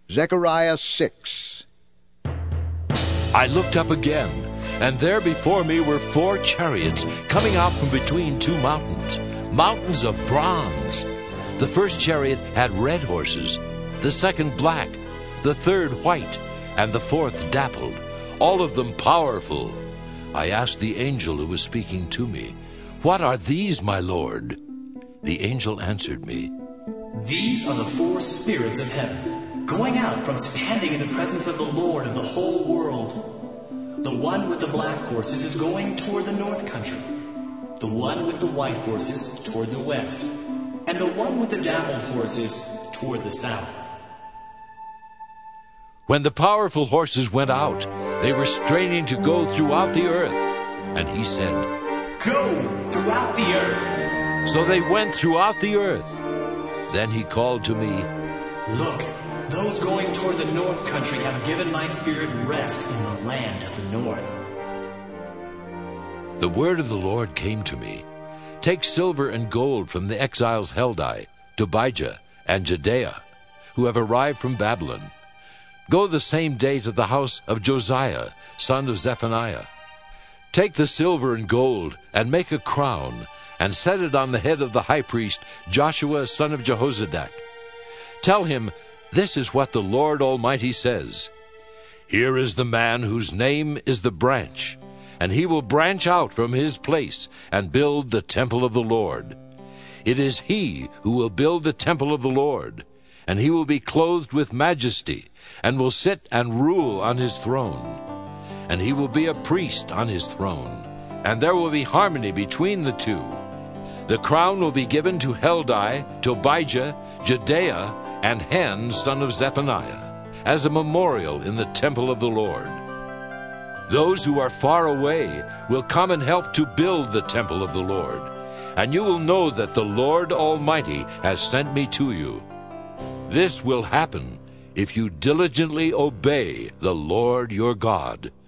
Zechariah 6. I looked up again, and there before me were 4 chariots coming out from between 2 mountains, mountains of bronze. The first chariot had red horses, the second black, the third white, and the fourth dappled, all of them powerful. I asked the angel who was speaking to me, "What are these, my Lord?" The angel answered me, "These are the 4 spirits of heaven, going out from standing in the presence of the Lord of the whole world. The one with the black horses is going toward the north country, the one with the white horses toward the west, and the one with the dappled horses toward the south." When the powerful horses went out, they were straining to go throughout the earth. And he said, "Go throughout the earth." So they went throughout the earth. Then he called to me, "Look, those going toward the north country have given my spirit rest in the land of the north." The word of the Lord came to me, "Take silver and gold from the exiles Heldai, Tobijah, and Judea, who have arrived from Babylon. Go the same day to the house of Josiah, son of Zephaniah. Take the silver and gold and make a crown, and set it on the head of the high priest Joshua, son of Jehozadak. Tell him, this is what the Lord Almighty says. Here is the man whose name is the branch, and he will branch out from his place and build the temple of the Lord. It is he who will build the temple of the Lord, and he will be clothed with majesty, and will sit and rule on his throne. And he will be a priest on his throne, and there will be harmony between the two. The crown will be given to Heldai, Tobijah, Judea, and Hen, son of Zephaniah, as a memorial in the temple of the Lord. Those who are far away will come and help to build the temple of the Lord, and you will know that the Lord Almighty has sent me to you. This will happen if you diligently obey the Lord your God."